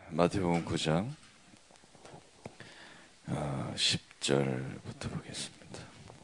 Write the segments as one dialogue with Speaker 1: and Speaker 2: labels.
Speaker 1: 마태복음 9장 10절부터 보겠습니다.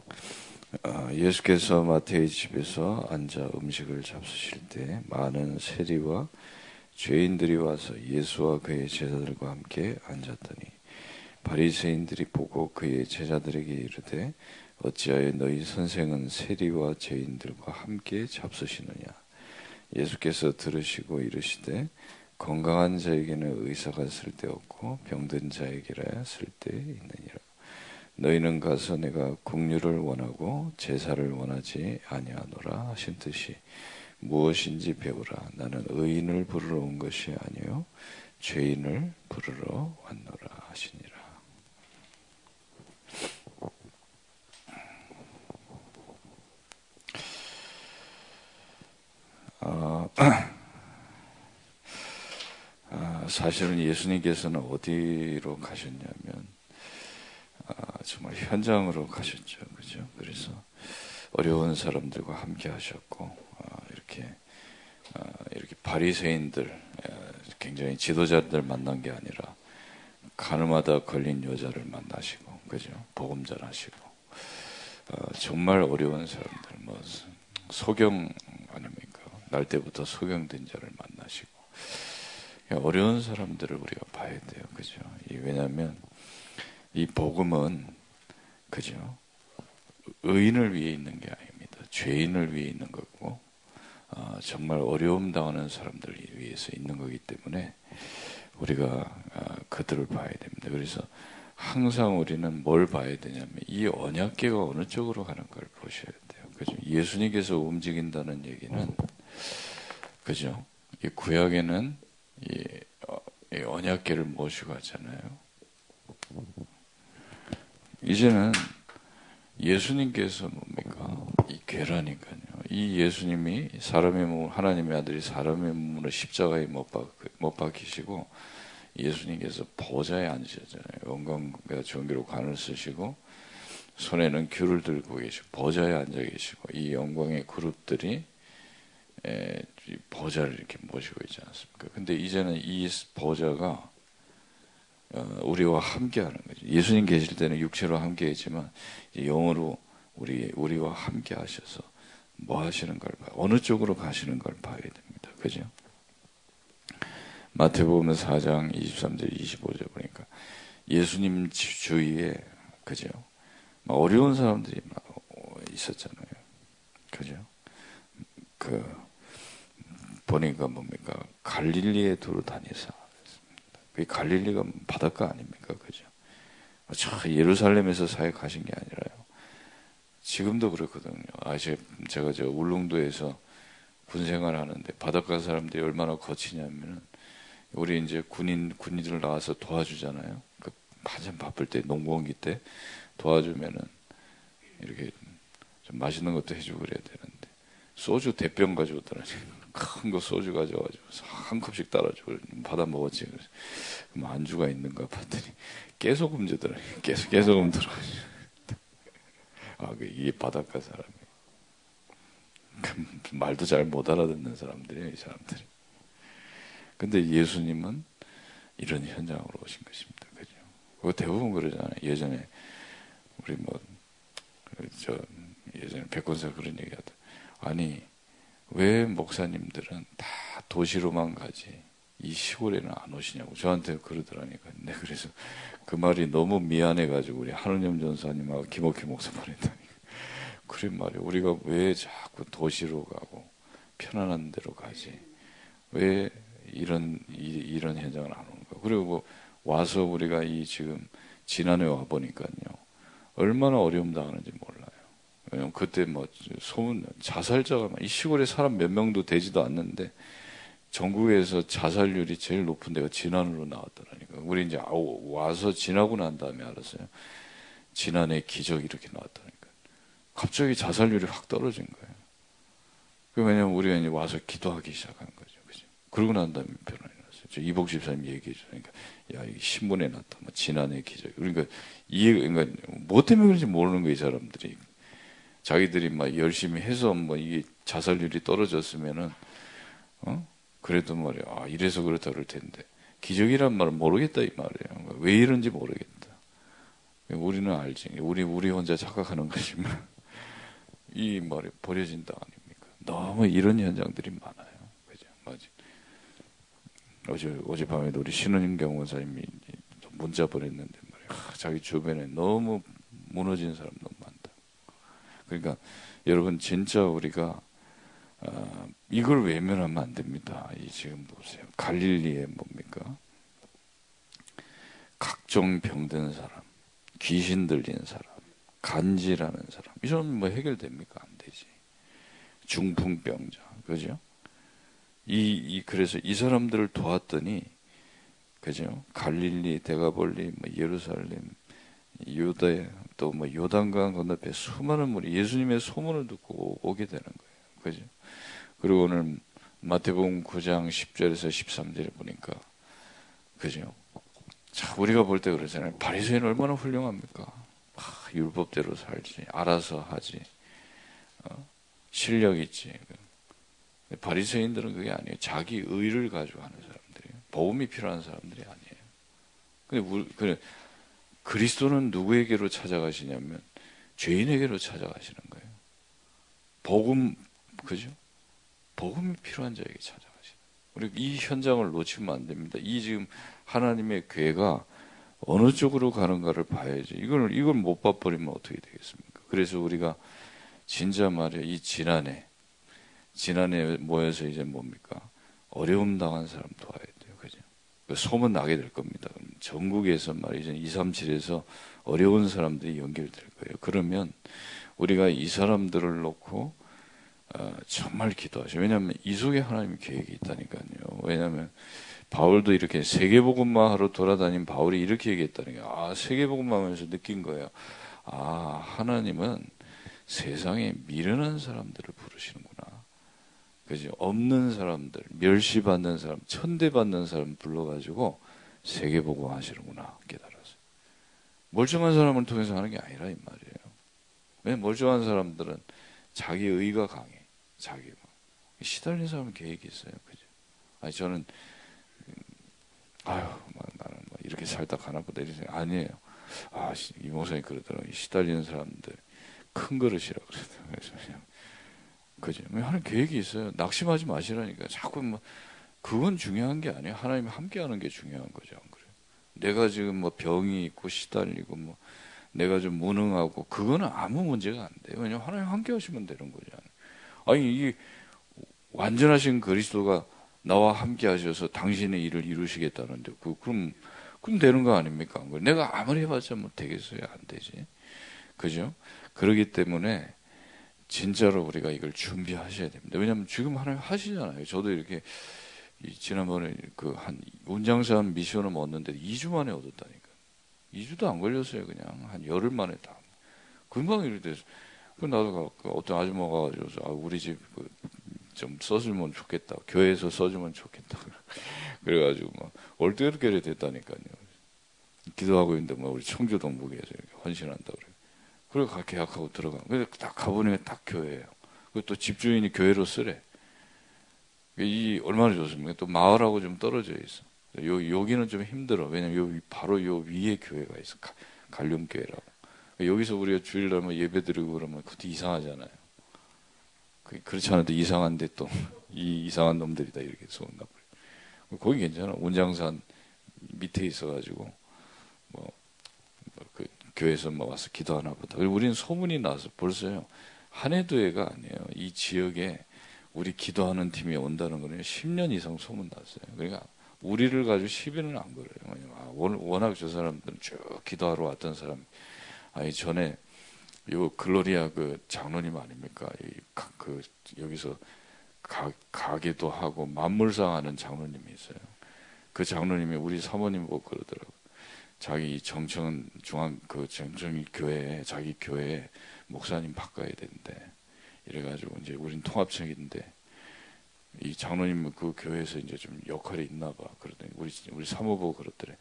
Speaker 1: 예수께서 마태의 집에서 앉아 음식을 잡수실 때 많은 세리와 죄인들이 와서 예수와 그의 제자들과 함께 앉았더니 바리새인들이 보고 그의 제자들에게 이르되 어찌하여 너희 선생은 세리와 죄인들과 함께 잡수시느냐. 예수께서 들으시고 이르시되 건강한 자에게는 의사가 쓸데없고 병든 자에게라 쓸데있느니라. 너희는 가서 내가 긍휼을 원하고 제사를 원하지 아니하노라 하신 듯이 무엇인지 배우라. 나는 의인을 부르러 온 것이 아니요 죄인을 부르러 왔노라 하시니라. 사실은 예수님께서는 어디로 가셨냐면 정말 현장으로 가셨죠, 그죠? 그래서 어려운 사람들과 함께 하셨고 이렇게 바리새인들 굉장히 지도자들 만난 게 아니라 가늠하다 걸린 여자를 만나시고, 그죠? 복음 전하시고 정말 어려운 사람들, 뭐 소경 아닙니까? 날 때부터 소경된 자를 만나시고 어려운 사람들을 우리가 봐야 돼요, 그죠? 왜냐하면 이 복음은, 그죠? 의인을 위해 있는 게 아닙니다. 죄인을 위해 있는 거고, 정말 어려움 당하는 사람들을 위해서 있는 거기 때문에 우리가 그들을 봐야 됩니다. 그래서 항상 우리는 뭘 봐야 되냐면 이 언약궤가 어느 쪽으로 가는 걸 보셔야 돼요, 그죠? 예수님께서 움직인다는 얘기는, 그죠? 이 구약에는 이 언약궤를 모시고 하잖아요. 이제는 예수님께서 뭡니까? 이 궤라니까요. 이 예수님이 사람의 몸, 하나님의 아들이 사람의 몸으로 십자가에 못 박히시고 예수님께서 보좌에 앉으셨잖아요. 영광과 존귀로 관을 쓰시고 손에는 귤을 들고 계시고 보좌에 앉아 계시고 이 영광의 그룹들이 보좌를 이렇게 모시고 있지 않습니까? 근데 이제는 이 보좌가 우리와 함께하는 거죠. 예수님 계실 때는 육체로 함께했지만 영으로 우리와 함께 하셔서 뭐 하시는 걸 봐요. 어느 쪽으로 가시는 걸 봐야 됩니다. 그죠? 마태복음 4장 23절 25절 보니까 예수님 주위에, 그죠? 어려운 사람들이 막 있었잖아요. 그죠? 보니까 뭡니까? 갈릴리에 두루 다니사. 그 갈릴리가 바닷가 아닙니까? 그죠? 저 예루살렘에서 사역하신 게 아니라요. 지금도 그렇거든요. 제가 저 울릉도에서 군 생활하는데 바닷가 사람들이 얼마나 거치냐면은 우리 이제 군인들 나와서 도와주잖아요. 한참 바쁠 때 농번기 때 도와주면은 이렇게 좀 맛있는 것도 해주고 그래야 되는데 소주 대병 가져오더라고요. 큰 거 소주 가져와가지고 한 컵씩 따라주고 받아 먹었지. 그럼 안주가 있는가 봤더니 깨소금 주더라고요. 깨소금 들어가지고. 이게 바닷가 사람이. 말도 잘 못 알아듣는 사람들이에요, 이 사람들이. 근데 예수님은 이런 현장으로 오신 것입니다. 그죠? 그거 대부분 그러잖아요. 예전에 우리 예전에 백권사 그런 얘기 하더라고요. 아니, 왜 목사님들은 다 도시로만 가지 이 시골에는 안 오시냐고 저한테 그러더라니까요. 네, 그래서 그 말이 너무 미안해가지고 우리 한은영 전사님하고 김옥희 목사 보냈다니까. 그래 말이에요. 우리가 왜 자꾸 도시로 가고 편안한 데로 가지? 왜 이런 현장을 안 오는가? 그리고 와서 우리가 지금 지난해 와 보니까요. 얼마나 어려움 당하는지 몰라요. 왜냐면 그때 소문 자살자가 이 시골에 사람 몇 명도 되지도 않는데 전국에서 자살률이 제일 높은 데가 진안으로 나왔더라니까. 우리 이제 와서 지나고 난 다음에 알았어요. 진안에 기적이 이렇게 나왔다니까. 갑자기 자살률이 확 떨어진 거예요. 왜냐면 우리가 이제 와서 기도하기 시작한 거죠, 그죠? 그러고 난 다음에 변화가 났어요. 저 이복 집사님 얘기해 주니까 이 신문에 났다, 진안의 기적. 그러니까 뭐 때문에 그런지 모르는 거예요, 이 사람들이. 자기들이 열심히 해서 이게 자살률이 떨어졌으면은, 그래도 말이야, 이래서 그렇다 그럴 텐데, 기적이란 말을 모르겠다 이 말이에요. 왜 이런지 모르겠다. 우리는 알지. 우리 혼자 착각하는 것이면 이 말이 버려진다 아닙니까? 너무 이런 현장들이 많아요. 그죠? 맞지? 어젯밤에도 우리 신은임 경호사님이 문자 보냈는데 말이에요. 자기 주변에 너무 무너진 사람 너무 많다. 그러니까 여러분 진짜 우리가 이걸 외면하면 안 됩니다. 이 지금 보세요. 갈릴리에 뭡니까? 각종 병든 사람, 귀신 들린 사람, 간질하는 사람, 이런 뭐 해결됩니까? 안 되지. 중풍병자, 그죠? 그래서 이 사람들을 도왔더니, 그죠? 갈릴리, 데가볼리, 뭐 예루살렘, 유대, 또 뭐 요단강 건너편 수많은 분이 예수님의 소문을 듣고 오게 되는 거예요. 그죠? 그리고 오늘 마태복음 9장 10절에서 13절에 보니까, 그죠? 자, 우리가 볼 때 그러잖아요. 바리새인 얼마나 훌륭합니까? 율법대로 살지, 알아서 하지, 실력 있지. 바리새인들은 그게 아니에요. 자기 의를 가지고 하는 사람들이에요. 복음이 필요한 사람들이 아니에요. 근데 그리스도는 누구에게로 찾아가시냐면 죄인에게로 찾아가시는 거예요. 복음, 그죠? 복음이 필요한 자에게 찾아가시는 거예요. 우리 이 현장을 놓치면 안 됩니다. 이 지금 하나님의 괴가 어느 쪽으로 가는가를 봐야지. 이걸 못 봐버리면 어떻게 되겠습니까? 그래서 우리가 진짜 말이야, 이 지난해 모여서 이제 뭡니까? 어려움 당한 사람 도와야 돼요. 그죠? 소문 나게 될 겁니다. 전국에서 말이죠. 237에서 어려운 사람들이 연결될 거예요. 그러면 우리가 이 사람들을 놓고 정말 기도하죠. 왜냐하면 이 속에 하나님의 계획이 있다니까요. 왜냐하면 바울도 이렇게 세계복음만 하러 돌아다닌 바울이 이렇게 얘기했다는 게 세계복음만 하면서 느낀 거예요. 하나님은 세상에 미련한 사람들을 부르시는구나. 그죠? 없는 사람들, 멸시받는 사람, 천대받는 사람 불러가지고 세계복음 하시는구나 깨달았어요. 멀쩡한 사람을 통해서 하는 게 아니라 이 말이에요. 왜 멀쩡한 사람들은 자기 의가 강해. 자기가 시달린 사람은 계획이 있어요. 그죠? 저는 나는 이렇게 살다 가나 보다 이런 생각 아니에요. 이 목사님 그러더라고요. 시달리는 사람들 큰 그릇이라고 그러더라고요. 그죠? 하나님 계획이 있어요. 낙심하지 마시라니까. 자꾸 그건 중요한 게 아니에요. 하나님이 함께하는 게 중요한 거죠. 안 그래요? 내가 지금 병이 있고 시달리고 내가 좀 무능하고 그거는 아무 문제가 안 돼요. 왜냐하면 하나님 함께하시면 되는 거잖아요. 이게 완전하신 그리스도가 나와 함께 하셔서 당신의 일을 이루시겠다는데 그럼 되는 거 아닙니까? 내가 아무리 해봤자 되겠어요? 안 되지. 그죠? 그렇기 때문에 진짜로 우리가 이걸 준비하셔야 됩니다. 왜냐하면 지금 하나님 하시잖아요. 저도 이렇게 지난번에 한 운장산 미션을 얻는데 2주 만에 얻었다니까. 2주도 안 걸렸어요. 그냥 한 열흘 만에 다. 금방 이렇게 돼서. 나도 어떤 아줌마가 와가지고 우리 집 좀 써주면 좋겠다. 교회에서 써주면 좋겠다. 그래가지고 올 때 이렇게 됐다니까요. 기도하고 있는데 우리 청주동 목에서 이렇게 헌신한다 그래요. 그래서 계약하고 들어가. 근데 딱 가보니까 딱 교회예요. 그리고 또 집주인이 교회로 쓰래. 얼마나 좋습니까? 또 마을하고 좀 떨어져 있어. 여기는 좀 힘들어. 왜냐면 바로 요 위에 교회가 있어. 갈륨교회라고. 여기서 우리가 주일날 예배 드리고 그러면 그것도 이상하잖아요. 그렇지 않아도 이상한데 또 이 이상한 놈들이다 이렇게 소문나버려. 거기 괜찮아. 운장산 밑에 있어가지고 그 교회에서 와서 기도하나 보다. 우리는 소문이 나서 벌써요. 한 해도 해가 아니에요. 이 지역에 우리 기도하는 팀이 온다는 거는 10년 이상 소문 났어요. 그러니까 우리를 가지고 시비는 안 걸어요. 워낙 저 사람들은 쭉 기도하러 왔던 사람. 전에 요 글로리아 장로님 아닙니까? 여기서 가게도 하고 만물상 하는 장로님이 있어요. 그 장로님이 우리 사모님 보고 그러더라고요. 자기 정청 교회에 자기 교회에 목사님 바꿔야 되는데 이래가지고 이제 우린 통합청인데 이 장로님 그 교회에서 이제 좀 역할이 있나 봐. 그러더니 우리 사모 보고 그러더래.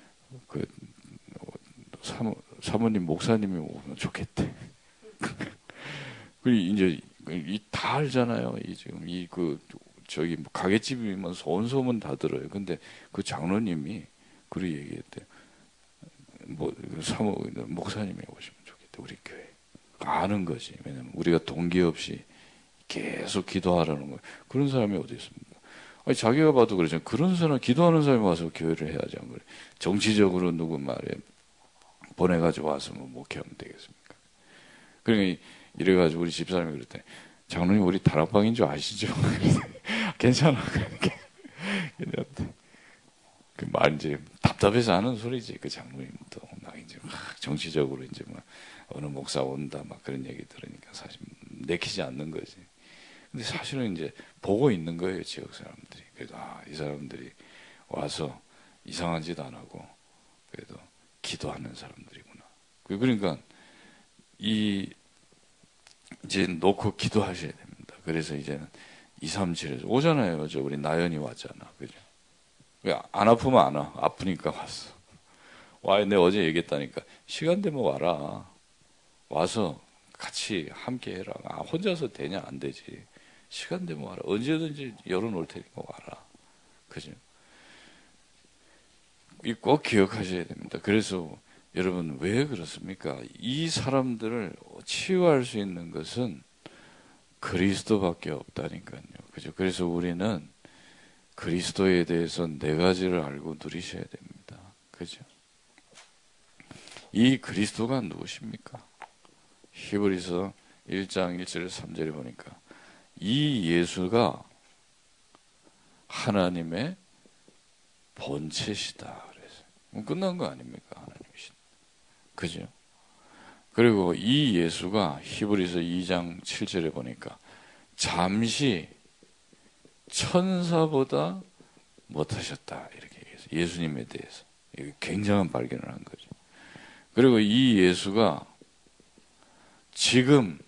Speaker 1: 사모님 목사님이 오면 좋겠대. 그리고 이제 다 알잖아요. 지금 저기 뭐 가게집이면 소문 다 들어요. 근데 그 장로님이 그리 얘기했대. 뭐 사모 목사님이 오시면 좋겠다. 우리 교회 아는 거지. 왜냐면 우리가 동기 없이 계속 기도하라는 거예요. 그런 사람이 어디 있습니까? 아니, 자기가 봐도 그러죠. 그런 사람, 기도하는 사람이 와서 교회를 해야지. 안 그래. 정치적으로 누구 말에 보내가지고 와서 뭐 목회하면 되겠습니까? 그러니까 이래가지고 우리 집사람이 그랬대. 장로님, 우리 다락방인 줄 아시죠? 괜찮아. 괜찮대. 그 말 이제 답답해서 하는 소리지. 그 장로님도 막 이제 막 정치적으로 이제 막 어느 목사 온다 막 그런 얘기 들으니까 사실 내키지 않는 거지. 근데 사실은 이제 보고 있는 거예요, 지역 사람들이. 그래도 이 사람들이 와서 이상한 짓 안 하고 그래도 기도하는 사람들이구나. 그러니까 이제 놓고 기도하셔야 됩니다. 그래서 이제는 237에서 오잖아요. 우리 나연이 왔잖아. 그죠? 안 아프면 안 와. 아프니까 왔어. 와, 내가 어제 얘기했다니까. 시간 되면 와라. 와서 같이 함께 해라. 혼자서 되냐? 안 되지. 시간 되면 와라. 언제든지 열어놓을 테니까 와라. 그죠? 꼭 기억하셔야 됩니다. 그래서 여러분, 왜 그렇습니까? 이 사람들을 치유할 수 있는 것은 그리스도밖에 없다니까요. 그죠? 그래서 우리는 그리스도에 대해서 네 가지를 알고 누리셔야 됩니다. 그죠? 이 그리스도가 누구십니까? 히브리서 1장 1절 3절에 보니까 이 예수가 하나님의 본체시다. 그래서 끝난 거 아닙니까? 하나님이신. 그죠? 그리고 이 예수가 히브리서 2장 7절에 보니까 잠시 천사보다 못하셨다. 이렇게 얘기해서 예수님에 대해서 굉장한 발견을 한 거죠. 그리고 이 예수가 지금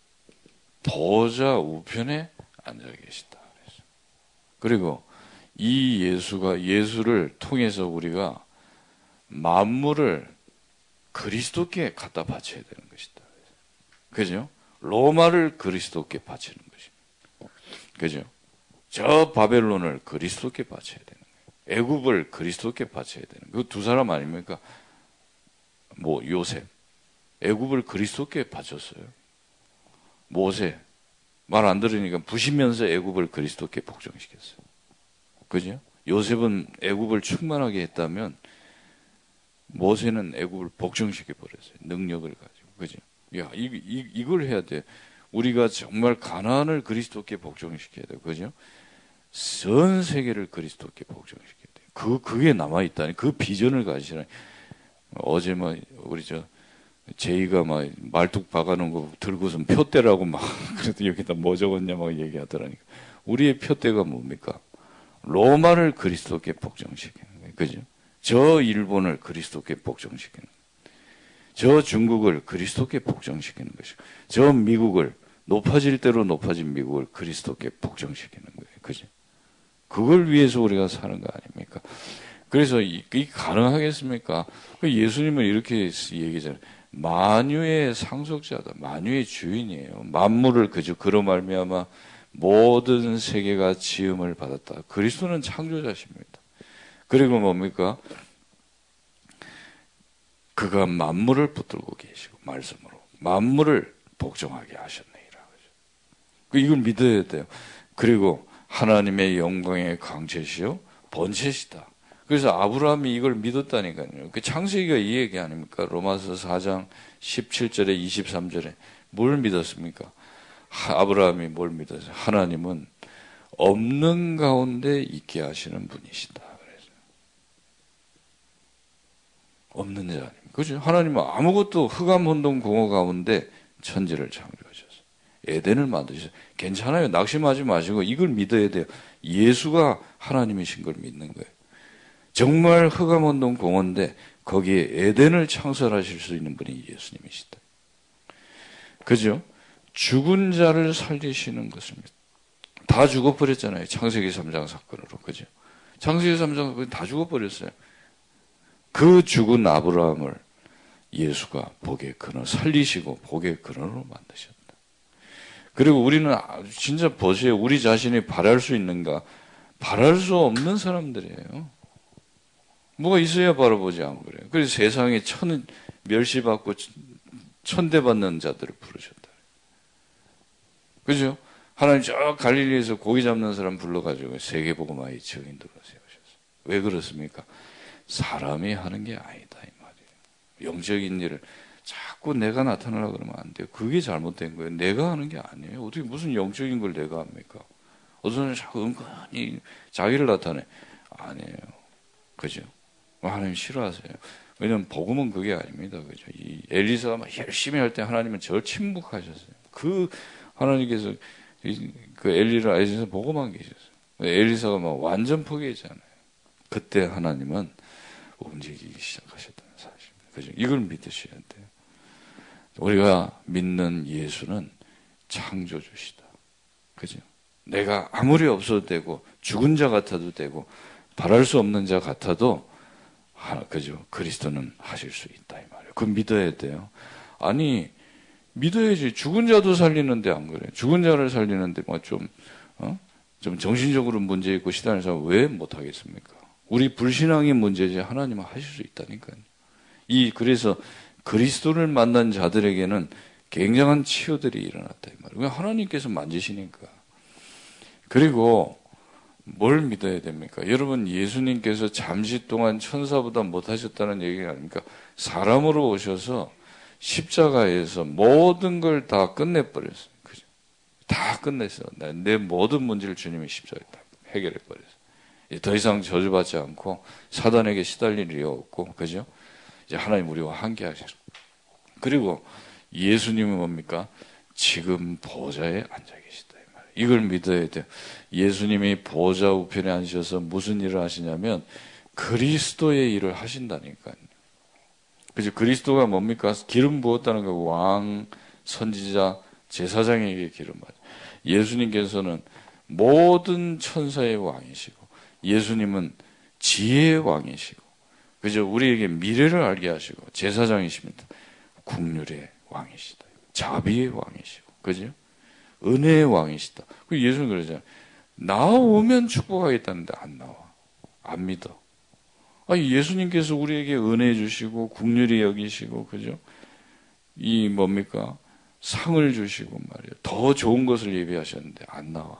Speaker 1: 보좌 우편에 앉아 계시다. 그리고 이 예수를 통해서 우리가 만물을 그리스도께 갖다 바쳐야 되는 것이다. 그죠? 로마를 그리스도께 바치는 것입니다. 그죠? 저 바벨론을 그리스도께 바쳐야 되는 거예요. 애굽을 그리스도께 바쳐야 되는 거예요. 그 두 사람 아닙니까? 뭐 요셉. 애굽을 그리스도께 바쳤어요. 모세. 말 안 들으니까 부시면서 애굽을 그리스도께 복종시켰어요. 그죠? 요셉은 애굽을 충만하게 했다면 모세는 애굽을 복종시켜 버렸어요. 능력을 가지고. 그죠? 야, 이걸 해야 돼. 우리가 정말 가나안을 그리스도께 복종시켜야 돼요. 그죠? 전 세계를 그리스도께 복종시켜야 돼요. 그게 남아있다니. 그 비전을 가지시라니. 어제 우리 제이가 말뚝 박아놓은 거 들고서 표대라고 그래도 여기다 뭐 적었냐 얘기하더라니까. 우리의 표대가 뭡니까? 로마를 그리스도께 복종시키는 거예요. 그죠? 저 일본을 그리스도께 복종시키는 거예요. 저 중국을 그리스도께 복종시키는 것이고, 저 미국을 높아질 대로 높아진 미국을 그리스도께 복종시키는 거예요. 그죠? 그걸 위해서 우리가 사는 거 아닙니까? 그래서 이게 가능하겠습니까? 예수님은 이렇게 얘기잖아요. 만유의 상속자다. 만유의 주인이에요. 만물을 그로 말미암아 모든 세계가 지음을 받았다. 그리스도는 창조자십니다. 그리고 뭡니까? 그가 만물을 붙들고 계시고 말씀으로 만물을 복종하게 하셨느니라. 이걸 믿어야 돼요. 그리고 하나님의 영광의 강체시요 본체시다. 그래서 아브라함이 이걸 믿었다니까요. 그 창세기가 이 얘기 아닙니까? 로마서 4장 17절에 23절에 뭘 믿었습니까? 아브라함이 뭘 믿었어요? 하나님은 없는 가운데 있게 하시는 분이시다. 그래서 없는 자 아닙니까? 그죠? 하나님은 아무것도 흑암 혼돈 공허 가운데 천지를 창조하셨어요. 에덴을 만드셨어요. 괜찮아요. 낙심하지 마시고 이걸 믿어야 돼요. 예수가 하나님이신 걸 믿는 거예요. 정말 흑암 혼돈 공허인데 거기에 에덴을 창설하실 수 있는 분이 예수님이시다. 그죠? 죽은 자를 살리시는 것입니다. 다 죽어버렸잖아요. 창세기 3장 사건으로. 그죠? 창세기 3장 사건이 다 죽어버렸어요. 그 죽은 아브라함을 예수가 복의 근원, 살리시고 복의 근원으로 만드셨다. 그리고 우리는 진짜 보세요. 우리 자신이 바랄 수 있는가? 바랄 수 없는 사람들이에요. 뭐가 있어야 바라보지 안 그래요. 그래서 세상에 멸시받고 천대받는 자들을 부르셨다. 그죠? 하나님 저 갈릴리에서 고기 잡는 사람 불러가지고 세계복음화의 증인들로 세우셨어요. 왜 그렇습니까? 사람이 하는 게 아니다 이 말이에요. 영적인 일을 자꾸 내가 나타나려고 그러면 안 돼요. 그게 잘못된 거예요. 내가 하는 게 아니에요. 어떻게 무슨 영적인 걸 내가 합니까? 어떤 사람이 자꾸 은근히 자기를 나타내. 아니에요. 그죠? 하나님 싫어하세요. 왜냐면 복음은 그게 아닙니다. 그죠? 이 엘리사가 막 열심히 할 때 하나님은 절 침묵하셨어요. 그 하나님께서 그 엘리를 아이에서 보고만 계셨어요. 엘리사가 막 완전 포기했잖아요. 그때 하나님은 움직이기 시작하셨다는 사실입니다. 그죠? 이걸 믿으셔야 돼요. 우리가 믿는 예수는 창조주시다. 그죠? 내가 아무리 없어도 되고 죽은 자 같아도 되고 바랄 수 없는 자 같아도 그죠? 그리스도는 하실 수 있다 이 말이에요. 그건 믿어야 돼요. 아니 믿어야지. 죽은 자도 살리는데 안 그래요? 죽은 자를 살리는데 뭐 좀 정신적으로 문제 있고 시달리는 사람 왜 못하겠습니까? 우리 불신앙이 문제지 하나님은 하실 수 있다니까요. 그래서 그리스도를 만난 자들에게는 굉장한 치유들이 일어났다 이 말이에요. 하나님께서 만지시니까. 그리고 뭘 믿어야 됩니까? 여러분 예수님께서 잠시 동안 천사보다 못하셨다는 얘기가 아닙니까? 사람으로 오셔서 십자가에서 모든 걸 다 끝내버렸어요. 그죠? 다 끝냈어. 내 모든 문제를 주님이 십자가에 다 해결해버렸어요. 더 이상 저주받지 않고 사단에게 시달릴 일이 없고, 그죠? 이제 하나님 우리와 함께 하셨어요. 그리고 예수님은 뭡니까? 지금 보좌에 앉아 계시다. 이걸 믿어야 돼요. 예수님이 보좌 우편에 앉으셔서 무슨 일을 하시냐면 그리스도의 일을 하신다니까요. 그죠? 그리스도가 뭡니까? 기름 부었다는 거 왕, 선지자, 제사장에게 기름 받아. 예수님께서는 모든 천사의 왕이시고 예수님은 지혜의 왕이시고 그죠? 우리에게 미래를 알게 하시고 제사장이십니다. 국률의 왕이시다. 자비의 왕이시고 그죠? 은혜의 왕이시다. 예수는 그러잖아요. 나오면 축복하겠다는데 안 나와. 안 믿어. 아니, 예수님께서 우리에게 은혜 주시고 국률이 여기시고 그죠? 뭡니까? 상을 주시고 말이에요. 더 좋은 것을 예비하셨는데 안 나와.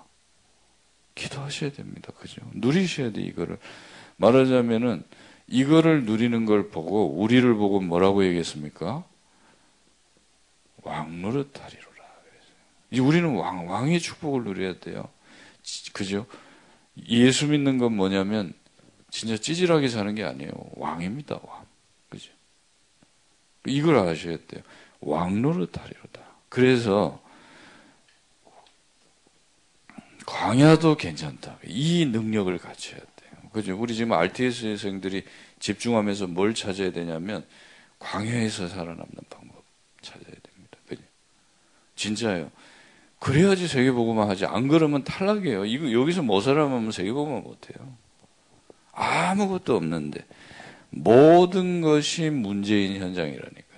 Speaker 1: 기도하셔야 됩니다. 그죠? 누리셔야 돼 이거를. 말하자면은 이거를 누리는 걸 보고 우리를 보고 뭐라고 얘기했습니까? 왕 노릇하리로라. 이제 우리는 왕의 축복을 누려야 돼요. 그죠? 예수 믿는 건 뭐냐면 진짜 찌질하게 사는 게 아니에요. 왕입니다. 왕. 그죠? 이걸 아셔야 돼요. 왕 노릇하리로다. 그래서 광야도 괜찮다. 이 능력을 갖춰야 돼요. 그죠? 우리 지금 RTS생들이 집중하면서 뭘 찾아야 되냐면 광야에서 살아남는 방법 찾아야 됩니다. 그죠? 진짜예요. 그래야지 세계복음화 하지. 안 그러면 탈락이에요. 이거 여기서 못 살아남으면 세계복음화 못해요. 아무것도 없는데 모든 것이 문제인 현장이라니까요.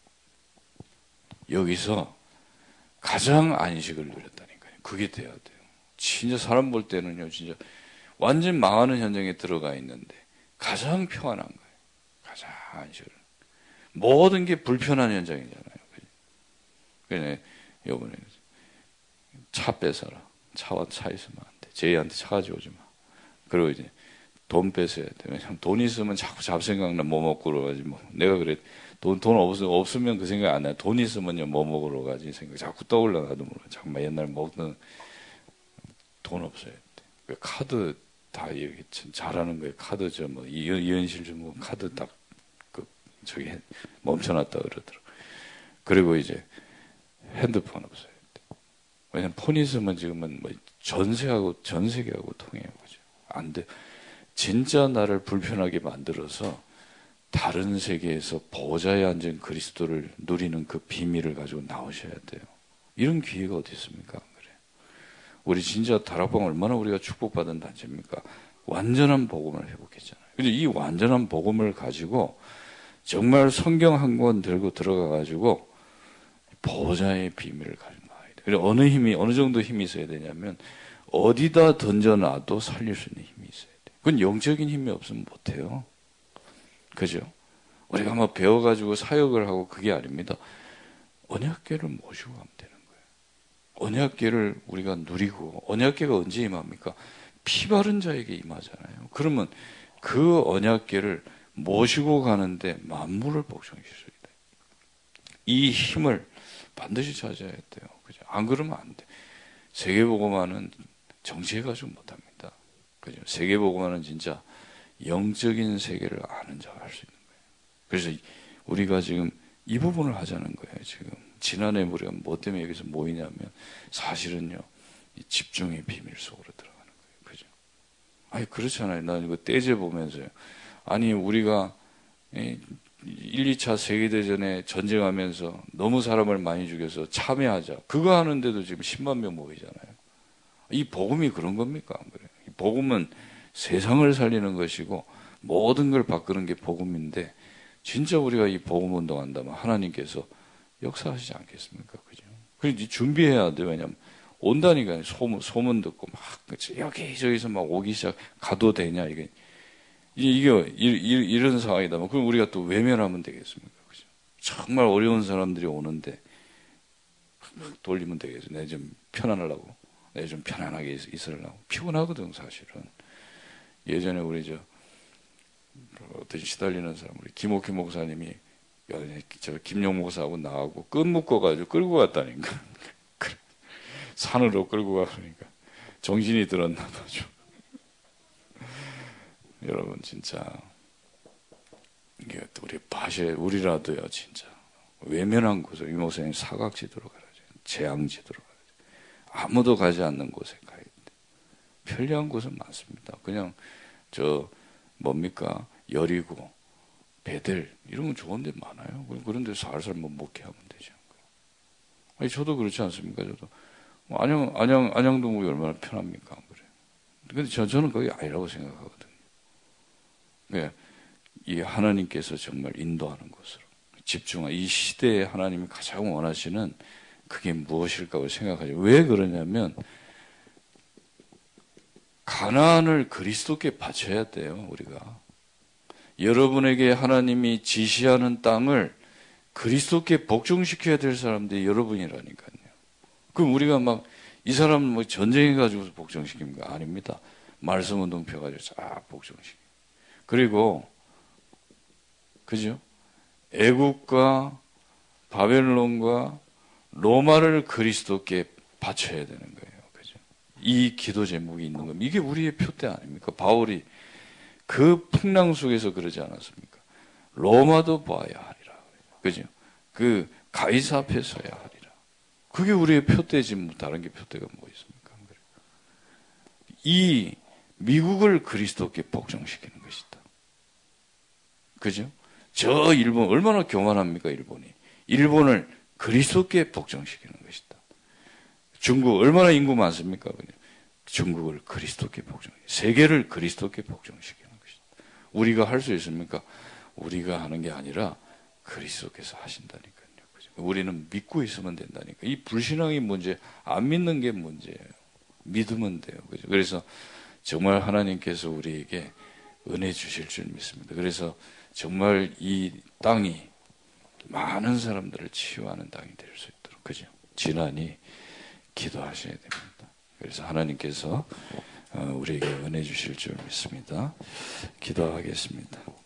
Speaker 1: 여기서 가장 안식을 누렸다니까요. 그게 돼야 돼요. 진짜 사람 볼 때는요, 진짜 완전 망하는 현장에 들어가 있는데 가장 평안한 거예요. 가장 안식을. 모든 게 불편한 현장이잖아요. 그래, 요번에 차 뺏어라. 차 있으면 안 돼. 제이한테 차 가져오지 마. 그리고 이제 돈 뺏어야 돼. 왜냐면 돈 있으면 자꾸 잡생각나 뭐 먹으러 가지 뭐. 내가 그래. 돈 없으면 그 생각 안 해. 돈 있으면요 뭐 먹으러 가지 생각 자꾸 떠올라 나도 몰라. 정말 옛날 먹던 돈 없어야 돼. 카드 다 이렇게 잘하는 거예요. 카드 뭐 이현실 좀 뭐 카드 딱 저기 멈춰놨다 그러더라고. 그리고 이제 핸드폰 없어야 돼. 왜냐면 폰 있으면 지금은 뭐 전세계하고 통해요. 그죠? 안 돼. 진짜 나를 불편하게 만들어서 다른 세계에서 보좌에 앉은 그리스도를 누리는 그 비밀을 가지고 나오셔야 돼요. 이런 기회가 어디 있습니까? 그래. 우리 진짜 다락방 얼마나 우리가 축복받은 단체입니까? 완전한 복음을 회복했잖아요. 근데 이 완전한 복음을 가지고 정말 성경 한 권 들고 들어가 가지고 보좌의 비밀을 가지고 나와야 돼. 그리고 어느 정도 힘이 있어야 되냐면, 어디다 던져놔도 살릴 수 있는 힘이 있어야 돼. 그건 영적인 힘이 없으면 못해요. 그죠? 우리가 막 배워가지고 사역을 하고 그게 아닙니다. 언약궤를 모시고 가면 되는 거예요. 언약궤를 우리가 누리고, 언약궤가 언제 임합니까? 피 바른 자에게 임하잖아요. 그러면 그 언약궤를 모시고 가는데 만물을 복종시킬 수 있다. 이 힘을 반드시 찾아야 돼요. 그죠? 안 그러면 안 돼. 세계복음화는 정치해가지고 못합니다. 그죠? 세계복음화는 진짜 영적인 세계를 아는 자가 할 수 있는 거예요. 그래서 우리가 지금 이 부분을 하자는 거예요. 지금 지난해 우리가 뭐 때문에 여기서 모이냐면 사실은요, 이 집중의 비밀 속으로 들어가는 거예요. 그죠? 아니 그렇잖아요. 난 이거 떼제 보면서요. 아니 우리가 1, 2차 세계대전에 전쟁하면서 너무 사람을 많이 죽여서 참여하자. 그거 하는데도 지금 10만 명 모이잖아요. 이 복음이 그런 겁니까? 안 그래요? 이 복음은 세상을 살리는 것이고 모든 걸 바꾸는 게 복음인데, 진짜 우리가 이 복음 운동한다면 하나님께서 역사하시지 않겠습니까? 그죠? 그래서 준비해야 돼요. 왜냐면 온다니까요. 소문 듣고 막 여기저기서 막 오기 시작. 가도 되냐 이게 이런 상황이다면 그럼 우리가 또 외면하면 되겠습니까? 그죠? 정말 어려운 사람들이 오는데 돌리면 되겠죠. 내 좀 편안하려고, 내 좀 편안하게 있으려고. 피곤하거든 사실은. 예전에 우리 어떤 시달리는 사람, 우리 김옥희 목사님이 저 김용 목사하고 나하고 끈 묶어가지고 끌고 갔다니까. 산으로 끌고 가니까 정신이 들었나 봐죠. 여러분 진짜 이게 우리라도요 진짜 외면한 곳에, 이 목사님 사각지도로 가야죠. 재앙지도로 가야죠. 아무도 가지 않는 곳에 가야 돼. 편리한 곳은 많습니다. 그냥 뭡니까? 여리고 베델 이런 건 좋은 데 많아요. 그런 데 살살 먹게 하면 되죠. 아니 저도 그렇지 않습니까? 저도 안양동국이 얼마나 편합니까? 안 그래요? 근데 저는 그게 아니라고 생각하거든요. 네, 이 하나님께서 정말 인도하는 곳으로 이 시대에 하나님이 가장 원하시는 그게 무엇일까 생각하죠. 왜 그러냐면 가나안을 그리스도께 바쳐야 돼요. 우리가 여러분에게 하나님이 지시하는 땅을 그리스도께 복종시켜야 될 사람들이 여러분이라니까요. 그럼 우리가 막 이 사람 뭐 전쟁해 가지고 복종시킵니까? 아닙니다. 말씀 운동 펴가지고 쫙 복종시켜. 그리고 그죠? 애국과 바벨론과 로마를 그리스도께 바쳐야 되는 거예요. 그죠? 이 기도 제목이 있는 겁니다. 이게 우리의 표대 아닙니까? 바울이 그 풍랑 속에서 그러지 않았습니까? 로마도 봐야 하리라. 그죠? 그 가이사 앞에 서야 하리라. 그게 우리의 표대지 뭐 다른 게 표대가 뭐 있습니까? 이 미국을 그리스도께 복종시키는 것이다. 그죠? 저 일본 얼마나 교만합니까? 일본을 그리스도께 복종시키는 것이다. 중국 얼마나 인구 많습니까? 중국을 그리스도께 세계를 그리스도께 복종시키는 것이다. 우리가 할 수 있습니까? 우리가 하는 게 아니라 그리스도께서 하신다니까요. 그죠? 우리는 믿고 있으면 된다니까. 이 불신앙이 문제, 안 믿는 게 문제예요. 믿으면 돼요. 그죠? 그래서 정말 하나님께서 우리에게 은혜 주실 줄 믿습니다. 그래서 정말 이 땅이 많은 사람들을 치유하는 땅이 될 수 있도록, 그죠? 지난히 기도하셔야 됩니다. 그래서 하나님께서 우리에게 은혜 주실 줄 믿습니다. 기도하겠습니다.